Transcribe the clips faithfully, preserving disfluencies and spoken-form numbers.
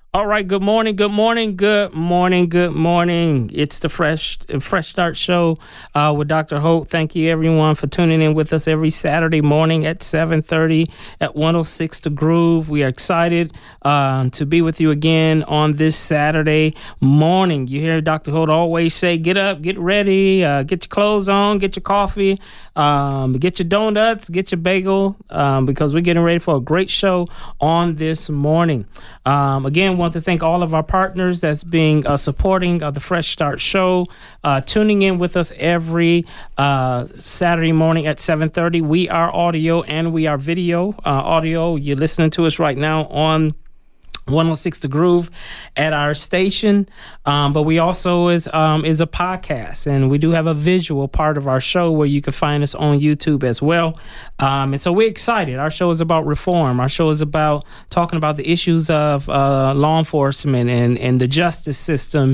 All right. Good morning. Good morning. Good morning. Good morning. It's the Fresh Fresh Start Show uh, with Doctor Hope. Thank you, everyone, for tuning in with us every Saturday morning at seven thirty at one oh six The Groove. We are excited uh, to be with you again on this Saturday morning. You hear Doctor Hope always say, get up, get ready, uh, get your clothes on, get your coffee, um, get your donuts, get your bagel, um, because we're getting ready for a great show on this morning. Um, again, want to thank all of our partners that's being uh, supporting uh, the Fresh Start Show, uh, tuning in with us every uh, Saturday morning at seven thirty. We are audio and we are video. Uh, audio, you're listening to us right now on one oh six The Groove at our station, um, but we also is um, is a podcast, and we do have a visual part of our show where you can find us on YouTube as well. Um, and so we're excited. Our show is about reform. Our show is about talking about the issues of uh, law enforcement and, and the justice system,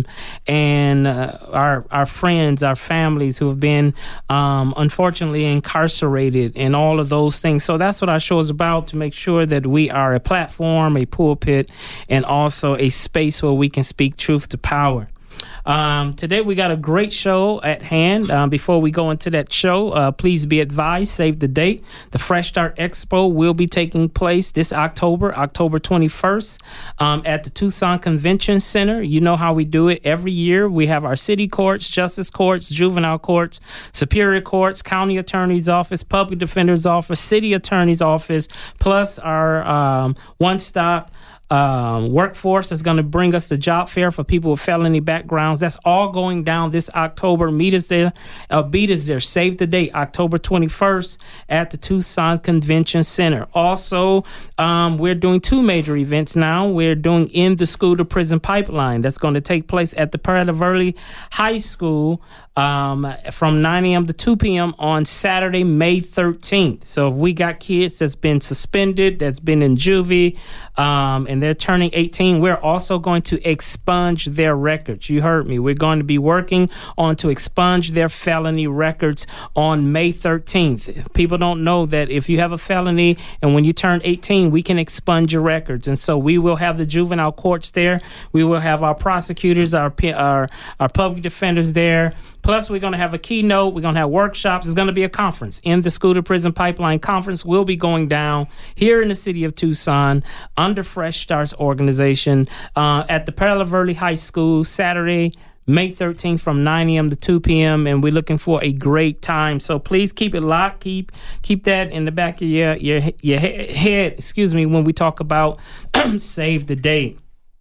and uh, our our friends, our families who have been um, unfortunately incarcerated, and all of those things. So that's what our show is about, to make sure that we are a platform, a pulpit, and also a space where we can speak truth to power. Um, today we got a great show at hand. Um, before we go into that show, uh, please be advised, save the date. The Fresh Start Expo will be taking place this October, October twenty-first, um, at the Tucson Convention Center. You know how we do it every year. We have our city courts, justice courts, juvenile courts, superior courts, county attorney's office, public defender's office, city attorney's office, plus our um, one-stop Um, workforce that's going to bring us the job fair for people with felony backgrounds. That's all going down this October. Meet us there. Uh, beat us there. Save the date, October twenty-first at the Tucson Convention Center. Also, um, we're doing two major events now. We're doing In the School to Prison Pipeline. That's going to take place at the Palo Verde High School um, from nine a.m. to two p.m. on Saturday, May thirteenth. So if we got kids that's been suspended, that's been in juvie, um, and they're turning eighteen, we're also going to expunge their records. You heard me. We're going to be working on to expunge their felony records on May thirteenth. People don't know that if you have a felony and when you turn eighteen, we can expunge your records. And so we will have the juvenile courts there. We will have our prosecutors, our our, our public defenders there. Plus, we're going to have a keynote. We're going to have workshops. It's going to be a conference. In the School to Prison Pipeline Conference will be going down here in the city of Tucson under Fresh Starts organization uh, at the Palo Verde High School, Saturday, May thirteenth from nine a.m. to two p.m. And we're looking for a great time. So please keep it locked. Keep keep that in the back of your, your, your head, excuse me, when we talk about Save the Date.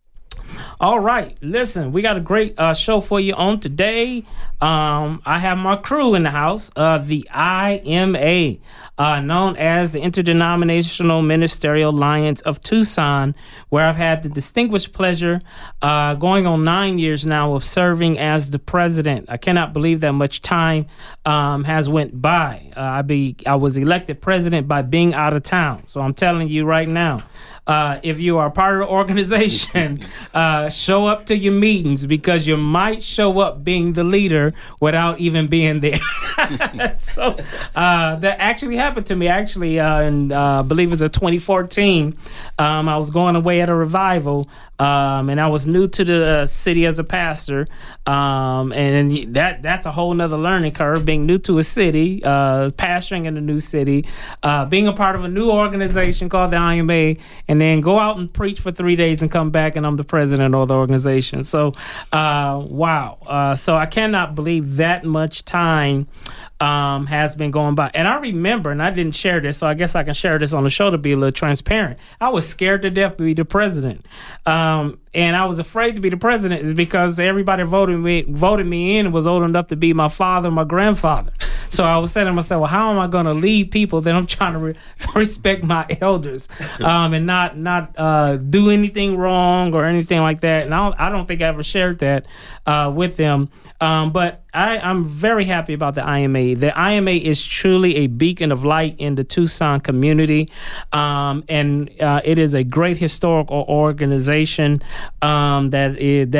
All right, listen, we got a great uh, show for you on today. Um, I have my crew in the house, uh, the I M A, uh, known as the Interdenominational Ministerial Alliance of Tucson, where I've had the distinguished pleasure, uh, going on nine years now, of serving as the president. I cannot believe that much time um, has went by. Uh, I be I was elected president by being out of town, so I'm telling you right now. Uh, if you are part of the organization, uh, show up to your meetings, because you might show up being the leader without even being there. So uh, that actually happened to me. Actually, uh, in uh, I believe it was a twenty fourteen. Um, I was going away at a revival, um, and I was new to the uh, city as a pastor. Um, and that that's a whole nother learning curve, being new to a city, uh, pastoring in a new city, uh, being a part of a new organization called the I M A, and then go out and preach for three days and come back and I'm the president of the organization. So, uh, wow. Uh, so I cannot believe that much time um, has been going by. And I remember, and I didn't share this, so I guess I can share this on the show to be a little transparent. I was scared to death to be the president. Um, and I was afraid to be the president is because everybody voted me voted me in and was old enough to be my father, my grandfather. So I was saying to myself, well, how am I going to lead people that I'm trying to re- respect my elders um, and not not uh, do anything wrong or anything like that? And I don't, I don't think I ever shared that uh, with them. Um, but I, I'm very happy about the I M A. The I M A is truly a beacon of light in the Tucson community, um, and uh, it is a great historical organization um, that is, that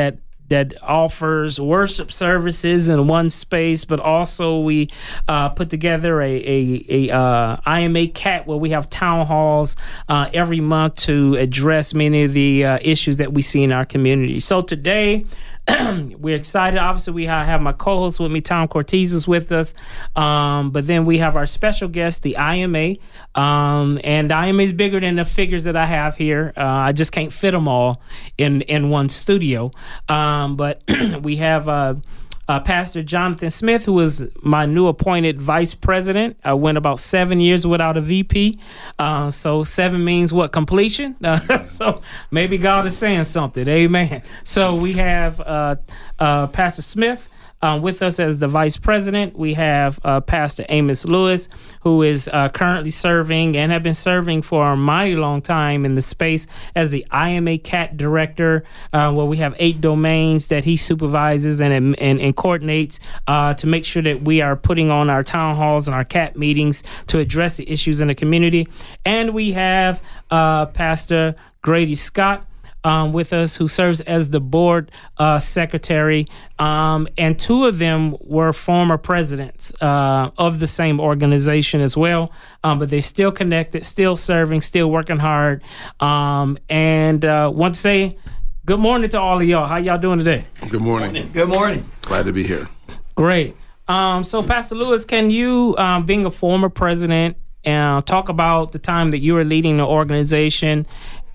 that offers worship services in one space, but also we uh, put together a, a, a uh, I M A C A T where we have town halls uh, every month to address many of the uh, issues that we see in our community. So today, we're excited. Obviously, we have my co-host with me, Tom Cortez, is with us. Um, but then we have our special guest, the I M A. Um, and the I M A is bigger than the figures that I have here. Uh, I just can't fit them all in, in one studio. Um, but we have uh, uh, Pastor Jonathan Smith, who is my new appointed vice president. I went about seven years without a V P. Uh, so seven means what? Completion. Uh, so maybe God is saying something. Amen. So we have uh, uh, Pastor Smith uh, with us as the vice president. We have uh, Pastor Amos Lewis, who is uh, currently serving and have been serving for a mighty long time in the space as the I M A C A T director, uh, where we have eight domains that he supervises and and, and coordinates uh, to make sure that we are putting on our town halls and our C A T meetings to address the issues in the community. And we have uh, Pastor Grady Scott Um, with us, who serves as the board uh, secretary, um, and two of them were former presidents uh, of the same organization as well, um, but they're still connected, still serving, still working hard, um, and uh, want to say good morning to all of y'all. How y'all doing today? Good morning. morning. Good morning. Glad to be here. Great. Um, so, Pastor Lewis, can you, um, being a former president, uh, talk about the time that you were leading the organization?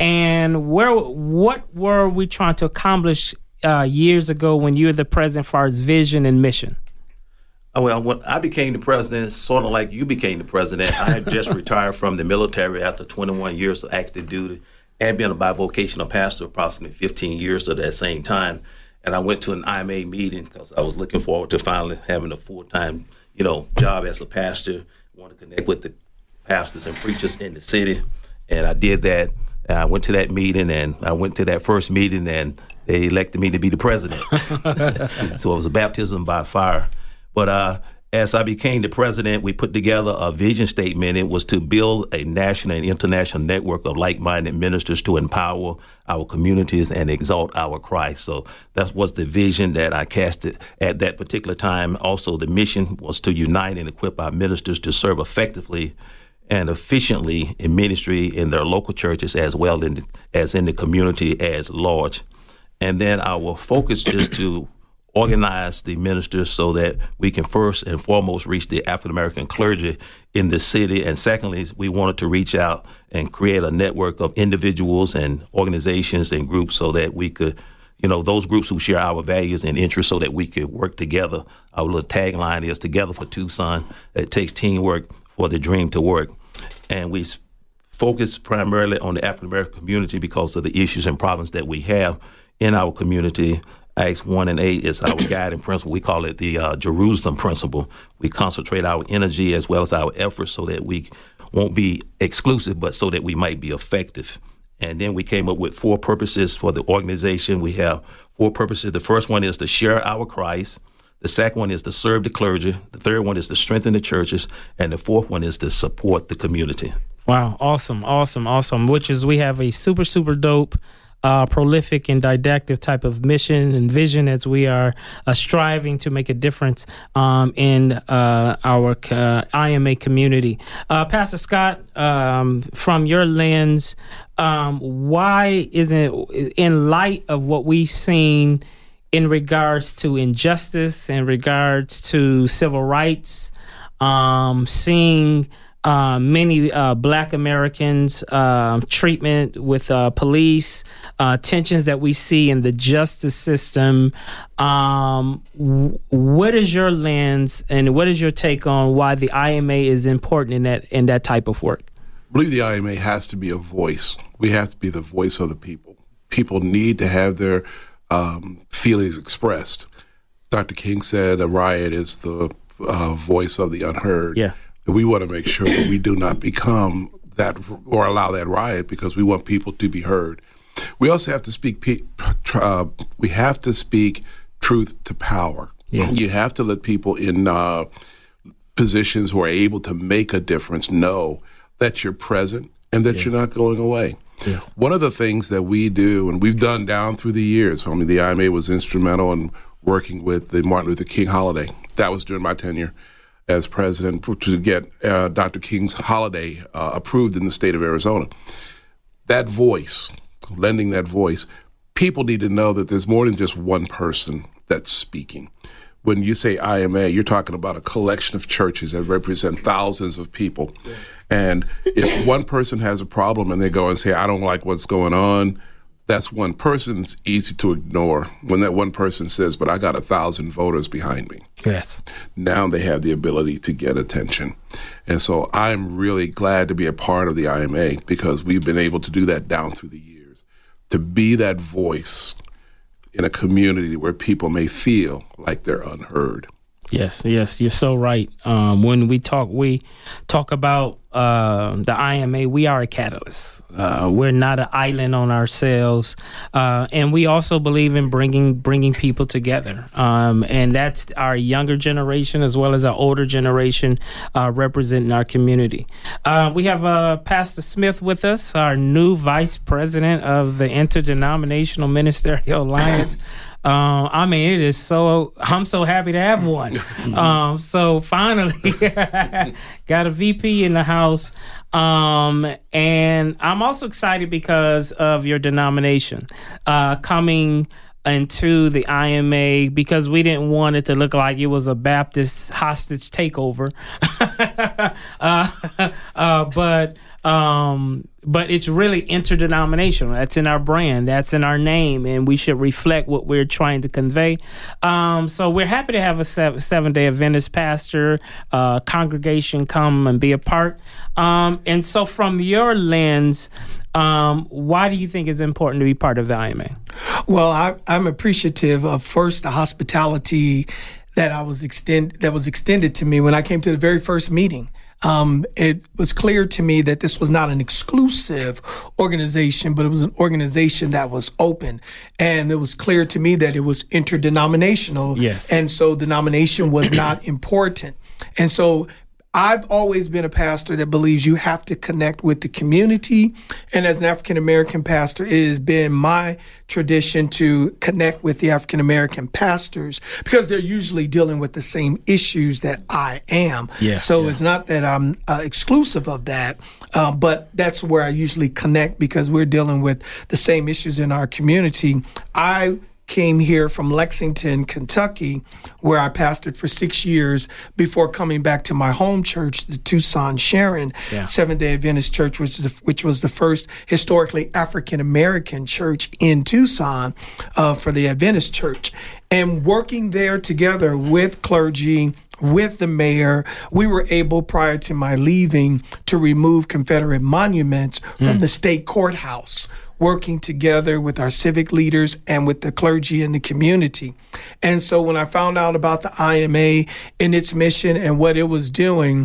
And where, what were we trying to accomplish uh, years ago when you were the president for its vision and mission? Oh, well, when I became the president, sort of like you became the president, I had just retired from the military after twenty-one years of active duty and been a bivocational pastor approximately fifteen years at that same time. And I went to an I M A meeting because I was looking forward to finally having a full-time, you know, job as a pastor. I want to connect with the pastors and preachers in the city. And I did that. I went to that meeting, and I went to that first meeting, and they elected me to be the president. So it was a baptism by fire. But uh, as I became the president, we put together a vision statement. It was to build a national and international network of like-minded ministers to empower our communities and exalt our Christ. So that was the vision that I casted at that particular time. Also, the mission was to unite and equip our ministers to serve effectively and efficiently in ministry in their local churches as well in the, as in the community as large. And then our focus is to organize the ministers so that we can first and foremost reach the African-American clergy in the city. And secondly, we wanted to reach out and create a network of individuals and organizations and groups so that we could, you know, those groups who share our values and interests so that we could work together. Our little tagline is Together for Tucson. It takes teamwork for the dream to work. And we focus primarily on the African-American community because of the issues and problems that we have in our community. Acts one and eight is our guiding principle. We call it the uh, Jerusalem principle. We concentrate our energy as well as our efforts so that we won't be exclusive, but so that we might be effective. And then we came up with four purposes for the organization. We have four purposes. The first one is to share our Christ. The second one is to serve the clergy. The third one is to strengthen the churches. And the fourth one is to support the community. Wow. Awesome. Awesome. Awesome. Which is we have a super, super dope, uh, prolific and didactic type of mission and vision as we are uh, striving to make a difference um, in uh, our uh, I M A community. Uh, Pastor Scott, um, from your lens, um, why isn't, in light of what we've seen in regards to injustice, in regards to civil rights, um, seeing uh, many uh, Black Americans uh, treatment with uh, police, uh, tensions that we see in the justice system. Um, w- what is your lens and what is your take on why the I M A is important in that in that type of work? I believe the I M A has to be a voice. We have to be the voice of the people. People need to have their Um, feelings expressed. Doctor King said a riot is the uh, voice of the unheard. Yeah. And we want to make sure that we do not become that or allow that riot because we want people to be heard. We also have to speak. Uh, we have to speak truth to power. Yes. You have to let people in uh, positions who are able to make a difference know that you're present and that yeah. you're not going away. Yes. One of the things that we do, and we've done down through the years, I mean, the I M A was instrumental in working with the Martin Luther King holiday. That was during my tenure as president to get uh, Doctor King's holiday uh, approved in the state of Arizona. That voice, lending that voice, people need to know that there's more than just one person that's speaking. When you say I M A, you're talking about a collection of churches that represent thousands of people. Yeah. And if one person has a problem and they go and say, I don't like what's going on, that's one person. It's easy to ignore. When that one person says, but I got a thousand voters behind me. Yes. Now they have the ability to get attention. And so I'm really glad to be a part of the I M A because we've been able to do that down through the years, to be that voice in a community where people may feel like they're unheard. Yes, yes, you're so right. Um, when we talk, we talk about uh, the I M A, we are a catalyst. Uh, we're not an island on ourselves. Uh, and we also believe in bringing bringing people together. Um, and that's our younger generation as well as our older generation uh, representing our community. Uh, we have uh, Pastor Smith with us, our new vice president of the Interdenominational Ministerial Alliance. Um, I mean, it is so, I'm so happy to have one. Um, so finally, got a V P in the house. Um, and I'm also excited because of your denomination uh, coming into the I M A because we didn't want it to look like it was a Baptist hostage takeover. uh, uh, but um, but it's really interdenominational. That's in our brand. That's in our name, and we should reflect what we're trying to convey. Um, so we're happy to have a seven, seven-day Adventist pastor, uh, congregation come and be a part. Um, and so from your lens, um, why do you think it's important to be part of the I M A? Well, I, I'm appreciative of, first, the hospitality that I was extend that was extended to me when I came to the very first meeting. Um, it was clear to me that this was not an exclusive organization, but it was an organization that was open. And it was clear to me that it was interdenominational. Yes. And so denomination was not important. And so I've always been a pastor that believes you have to connect with the community. And as an African-American pastor, it has been my tradition to connect with the African-American pastors because they're usually dealing with the same issues that I am. Yeah, so yeah. It's not that I'm uh, exclusive of that, uh, but that's where I usually connect because we're dealing with the same issues in our community. I came here from Lexington, Kentucky, where I pastored for six years before coming back to my home church, the Tucson Sharon yeah. Seventh-day Adventist Church, which, the, which was the first historically African-American church in Tucson uh, for the Adventist Church. And working there together with clergy, with the mayor, we were able, prior to my leaving, to remove Confederate monuments mm. from the state courthouse, working together with our civic leaders and with the clergy and the community. And so when I found out about the I M A and its mission and what it was doing,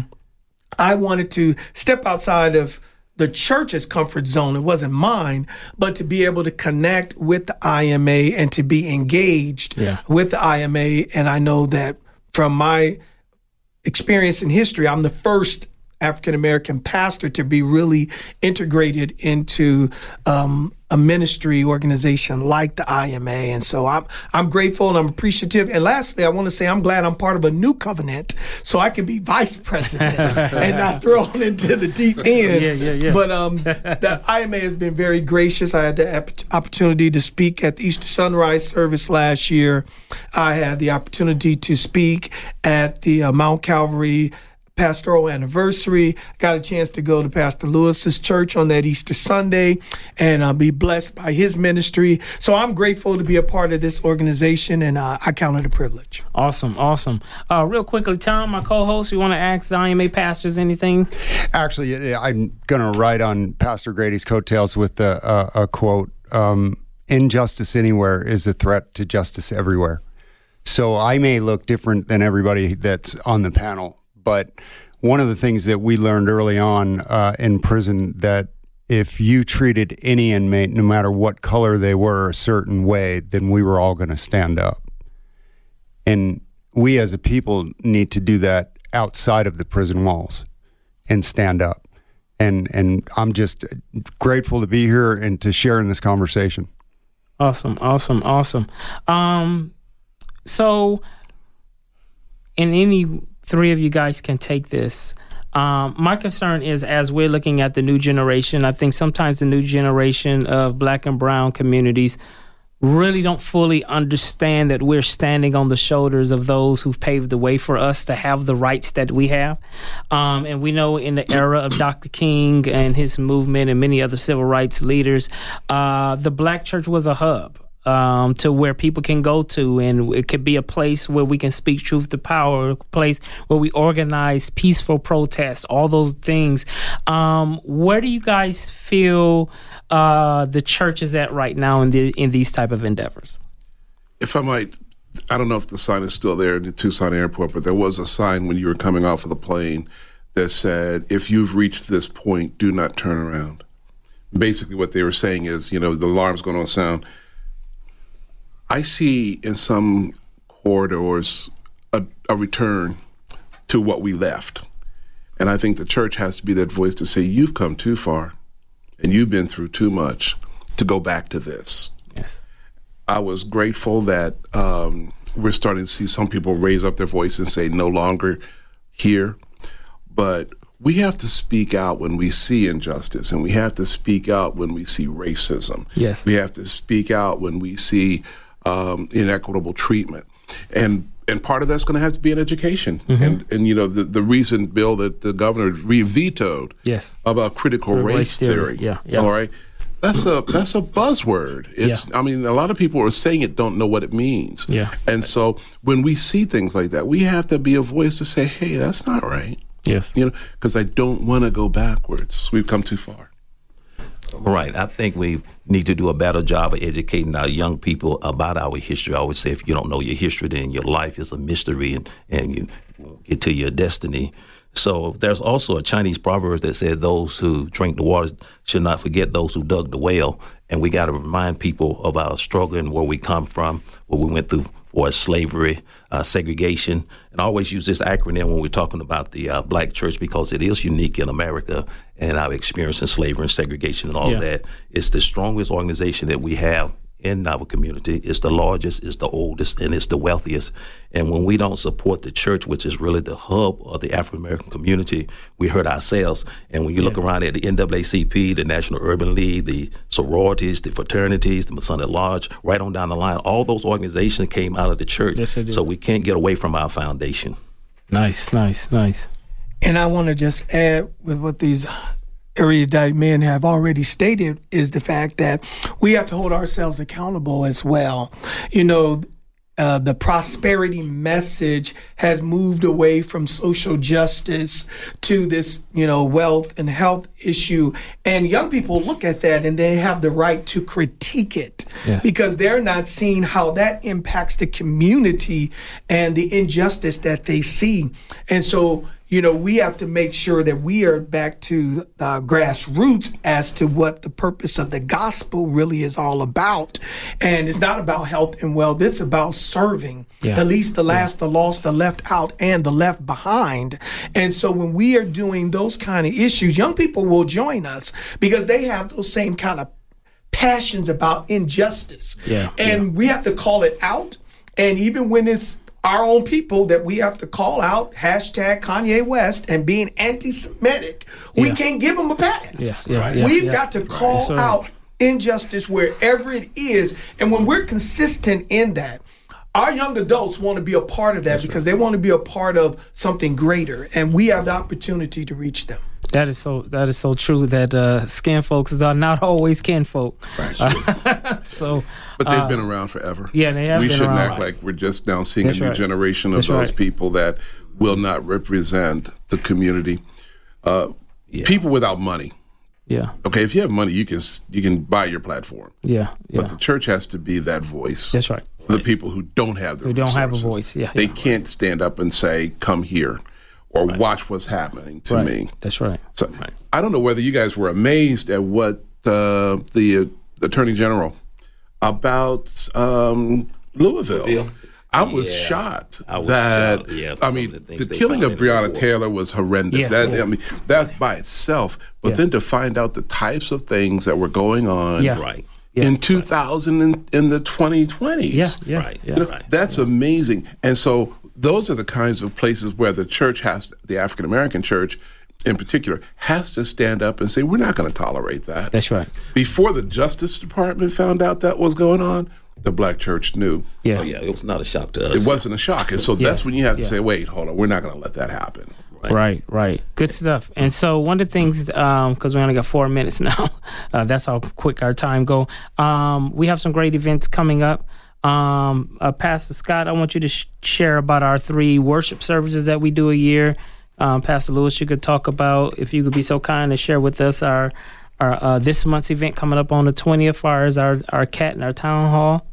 I wanted to step outside of the church's comfort zone. It wasn't mine, but to be able to connect with the I M A and to be engaged yeah. with the I M A. And I know that from my experience in history, I'm the first African-American pastor to be really integrated into um, a ministry organization like the I M A. And so I'm I'm grateful and I'm appreciative. And lastly, I want to say I'm glad I'm part of a new covenant so I can be vice president and not thrown into the deep end. Yeah, yeah, yeah. But um, the I M A has been very gracious. I had the opportunity to speak at the Easter Sunrise service last year. I had the opportunity to speak at the uh, Mount Calvary pastoral anniversary. Got a chance to go to Pastor Lewis's church on that Easter Sunday and uh, be blessed by his ministry. So I'm grateful to be a part of this organization, and uh, I count it a privilege. Awesome, awesome. Uh, real quickly, Tom, my co-host, you want to ask the I M A pastors anything? Actually, I'm going to write on Pastor Grady's coattails with a, a, a quote, um, injustice anywhere is a threat to justice everywhere. So I may look different than everybody that's on the panel, but one of the things that we learned early on uh, in prison, that if you treated any inmate, no matter what color they were, a certain way, then we were all going to stand up. And we as a people need to do that outside of the prison walls and stand up. And and I'm just grateful to be here and to share in this conversation. Awesome, awesome, awesome. Um, so, and any three of you guys can take this. Um, my concern is, as we're looking at the new generation, I think sometimes the new generation of Black and brown communities really don't fully understand that we're standing on the shoulders of those who've paved the way for us to have the rights that we have. Um, and we know in the era of Doctor King and his movement and many other civil rights leaders, uh, the Black church was a hub. Um, to where people can go to, and it could be a place where we can speak truth to power, a place where we organize peaceful protests, all those things. Um, where do you guys feel uh, the church is at right now in the, in these type of endeavors? If I might, I don't know if the sign is still there in the Tucson airport, but there was a sign when you were coming off of the plane that said, if you've reached this point, do not turn around. Basically what they were saying is, you know, the alarm's going to sound. I see in some corridors a, a return to what we left. And I think the church has to be that voice to say, you've come too far and you've been through too much to go back to this. Yes. I was grateful that um, we're starting to see some people raise up their voice and say, no longer here. But we have to speak out when we see injustice, and we have to speak out when we see racism. Yes. We have to speak out when we see um, inequitable treatment. And and part of that's going to have to be in education. Mm-hmm. And, and, you know, the, the recent bill that the governor re-vetoed yes. about critical race, race theory. theory. Yeah, yeah. All right. That's a that's a buzzword. It's yeah. I mean, a lot of people are saying it, don't know what it means. Yeah. And so when we see things like that, we have to be a voice to say, hey, that's not right. Yes. You know, because I don't want to go backwards. We've come too far. Right. I think we need to do a better job of educating our young people about our history. I always say, if you don't know your history, then your life is a mystery, and, and you won't get to your destiny. So there's also a Chinese proverb that said those who drink the water should not forget those who dug the well. And we got to remind people of our struggle and where we come from, what we went through for slavery, uh, segregation. And I always use this acronym when we're talking about the uh, Black church, because it is unique in America and our experience in slavery and segregation and all yeah. of that. It's the strongest organization that we have in our community. It's the largest, it's the oldest, and it's the wealthiest. And when we don't support the church, which is really the hub of the African-American community, we hurt ourselves. And when you yes. look around at the N double A C P, the National Urban League, the sororities, the fraternities, the Masonic Lodge, right on down the line, all those organizations came out of the church. Yes, they did. So we can't get away from our foundation. Nice, nice, nice. And I want to just add with what these erudite men have already stated is the fact that we have to hold ourselves accountable as well. You know, uh, the prosperity message has moved away from social justice to this, you know, wealth and health issue. And young people look at that and they have the right to critique it yes. because they're not seeing how that impacts the community and the injustice that they see. And so, you know, we have to make sure that we are back to uh, grassroots as to what the purpose of the gospel really is all about. And it's not about health and wealth. It's about serving yeah. the least, the last, yeah. the lost, the left out, and the left behind. And so when we are doing those kind of issues, young people will join us because they have those same kind of passions about injustice. Yeah. And yeah. we have to call it out. And even when it's our own people that we have to call out, hashtag Kanye West, and being anti-Semitic, we yeah. can't give them a pass. Yeah, yeah, right? yeah, We've yeah. got to call right. out injustice wherever it is. And when we're consistent in that, our young adults want to be a part of that That's because right. they want to be a part of something greater. And we have the opportunity to reach them. That is so. That is so true. That uh, skin folks are not always kinfolk. Right. Uh, so, but they've uh, been around forever. Yeah, they have we been shouldn't around. act like we're just now seeing That's a new right. generation of That's those right. people that will not represent the community. Uh, yeah. People without money. Yeah. Okay, if you have money, you can you can buy your platform. Yeah. yeah. But the church has to be that voice. That's right. For the people who don't have the who don't resources. have a voice. Yeah. They yeah. can't stand up and say, "Come here," or right. "Watch what's happening to right. me." That's right. So right. I don't know whether you guys were amazed at what uh, the uh, Attorney General about um, Louisville. Louisville. I was Yeah. shocked I was that shocked, yeah, I some mean of the things the they killing found of in the Breonna report. Taylor was horrendous. Yeah, that yeah. I mean that by itself, but Yeah. then to find out the types of things that were going on Yeah. Right. Yeah. in two thousand and in the twenty twenties. Yeah, yeah, Right. yeah. You know, Right. that's amazing. And so those are the kinds of places where the church has, the African American church in particular, has to stand up and say, we're not going to tolerate that. That's right. Before the Justice Department found out that was going on, the black church knew. Yeah. Oh, yeah, it was not a shock to us. It wasn't a shock. And so that's when you have to Yeah. say, wait, hold on, we're not going to let that happen. Right, right. Good stuff. And so one of the things, because we only got four minutes now, uh, that's how quick our time go. Um, we have some great events coming up. Um, uh, Pastor Scott, I want you to sh- share about our three worship services that we do a year. Um, Pastor Lewis, you could talk about, if you could be so kind to share with us our, our uh, this month's event coming up on the twentieth, far as our, our cat and our town hall.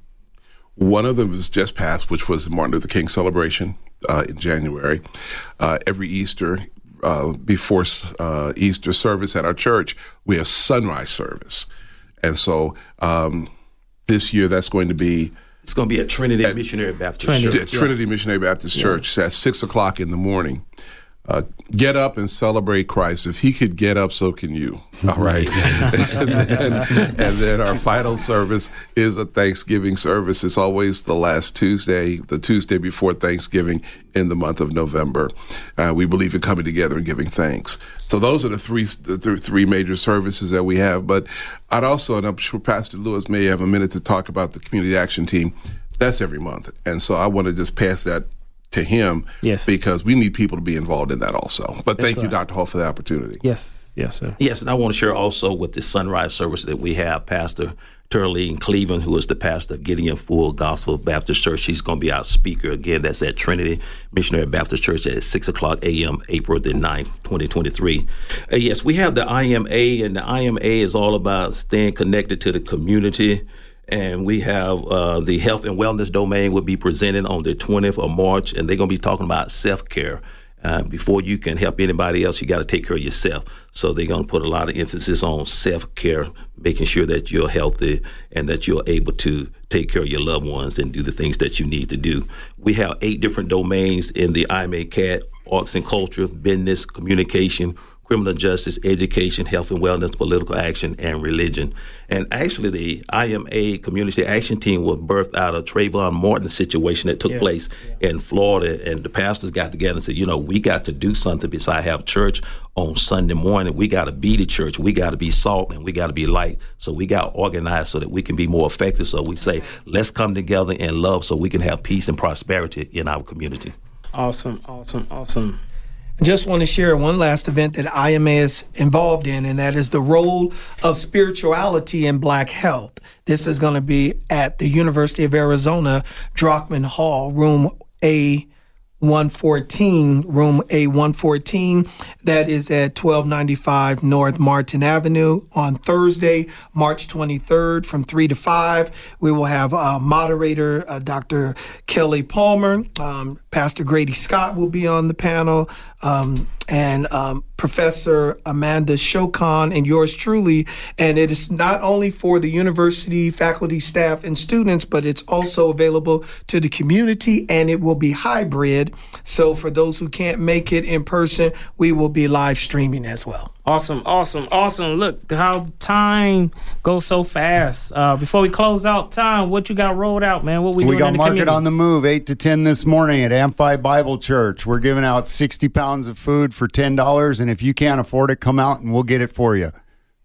One of them was just passed, which was the Martin Luther King celebration uh, in January. Uh, every Easter, uh, before uh, Easter service at our church, we have sunrise service. And so um, this year, that's going to be It's going to be at Trinity Missionary Baptist Trinity. Church. at Trinity Missionary Baptist Church at six o'clock in the morning. Uh, get up and celebrate Christ. If he could get up, so can you. All right. and, then, and then our final service is a Thanksgiving service. It's always the last Tuesday, the Tuesday before Thanksgiving in the month of November. Uh, we believe in coming together and giving thanks. So those are the three the th- three major services that we have. But I'd also, and I'm sure Pastor Lewis may have a minute to talk about the Community Action Team. That's every month. And so I want to just pass that to him, Yes. because we need people to be involved in that also. But thank you, right. Doctor Hall, for the opportunity. Yes, yes, sir. Yes, and I want to share also with the sunrise service that we have Pastor Turley in Cleveland, who is the pastor of Gideon Full Gospel Baptist Church. She's going to be our speaker again. That's at Trinity Missionary Baptist Church at six o'clock a.m., April the ninth, twenty twenty-three. Uh, yes, we have the I M A, and the I M A is all about staying connected to the community. And we have uh, the health and wellness domain will be presented on the twentieth of March, and they're going to be talking about self-care. Uh, before you can help anybody else, you got to take care of yourself. So they're going to put a lot of emphasis on self-care, making sure that you're healthy and that you're able to take care of your loved ones and do the things that you need to do. We have eight different domains in the I M A C A T: arts and culture, business, communication, criminal justice, education, health and wellness, political action, and religion. And actually, the I M A Community Action Team was birthed out of Trayvon Martin's situation that took Yeah. place yeah. in Florida. And the pastors got together and said, you know, we got to do something besides have church on Sunday morning. We got to be the church. We got to be salt and we got to be light. So we got organized so that we can be more effective. So we say, let's come together in love so we can have peace and prosperity in our community. Awesome, awesome, awesome. Just want to share one last event that I M A is involved in, and that is the role of spirituality in Black health. This is going to be at the University of Arizona, Drockman Hall, room A one fourteen, room A one fourteen. That is at twelve ninety-five North Martin Avenue on Thursday, March twenty-third from three to five. We will have uh, moderator uh, Doctor Kelly Palmer. Um, Pastor Grady Scott will be on the panel. Um, and um, Professor Amanda Shokan and yours truly. And it is not only for the university, faculty, staff, and students, but it's also available to the community, and it will be hybrid. So for those who can't make it in person, we will be live streaming as well. Awesome, awesome, awesome. Look how time goes so fast. Uh, before we close out, time, what you got rolled out, man? What we, We doing got in the Market community? on the Move, eight to ten this morning at Amphi Bible Church. We're giving out sixty pounds of food for ten dollars, and if you can't afford it, come out and we'll get it for you.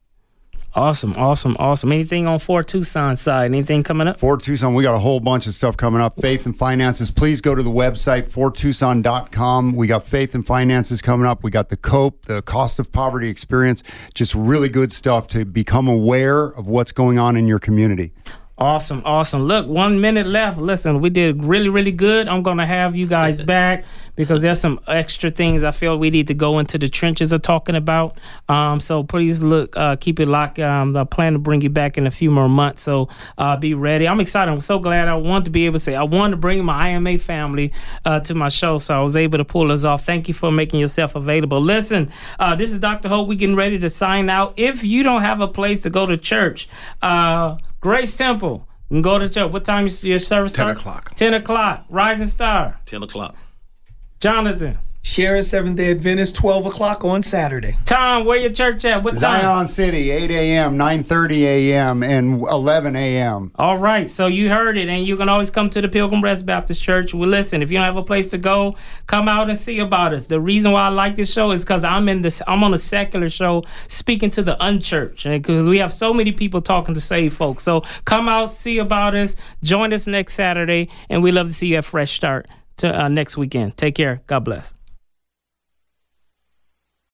Awesome, awesome, awesome. Anything on Fort Tucson side? Anything coming up? Fort Tucson, we got a whole bunch of stuff coming up. Faith and Finances. Please go to the website, fort tucson dot com. We got Faith and Finances coming up. We got the COPE, the Cost of Poverty Experience. Just really good stuff to become aware of what's going on in your community. Awesome, awesome. Look, one minute left. Listen, we did really, really good. I'm going to have you guys back because there's some extra things I feel we need to go into the trenches of talking about. Um, so please look, uh, keep it locked. Um, I plan to bring you back in a few more months. So uh, be ready. I'm excited. I'm so glad I want to be able to say, I wanted to bring my I M A family uh, to my show. So I was able to pull this off. Thank you for making yourself available. Listen, uh, this is Doctor Hope. We're getting ready to sign out. If you don't have a place to go to church, uh, Grace Temple, You can go to church. What time is your service ten start? o'clock. ten o'clock. Rising Star. ten o'clock. Jonathan. Sharon Seventh-day Adventist, twelve o'clock on Saturday. Tom, where your church at? What time? Zion City, eight a.m., nine thirty a.m., and eleven a.m. All right, so you heard it, and you can always come to the Pilgrim Rest Baptist Church. Well, listen, if you don't have a place to go, come out and see about us. The reason why I like this show is because I'm in this. I'm on a secular show speaking to the unchurched, and because we have so many people talking to saved folks. So come out, see about us, join us next Saturday, and we love to see you at Fresh Start to uh, next weekend. Take care. God bless.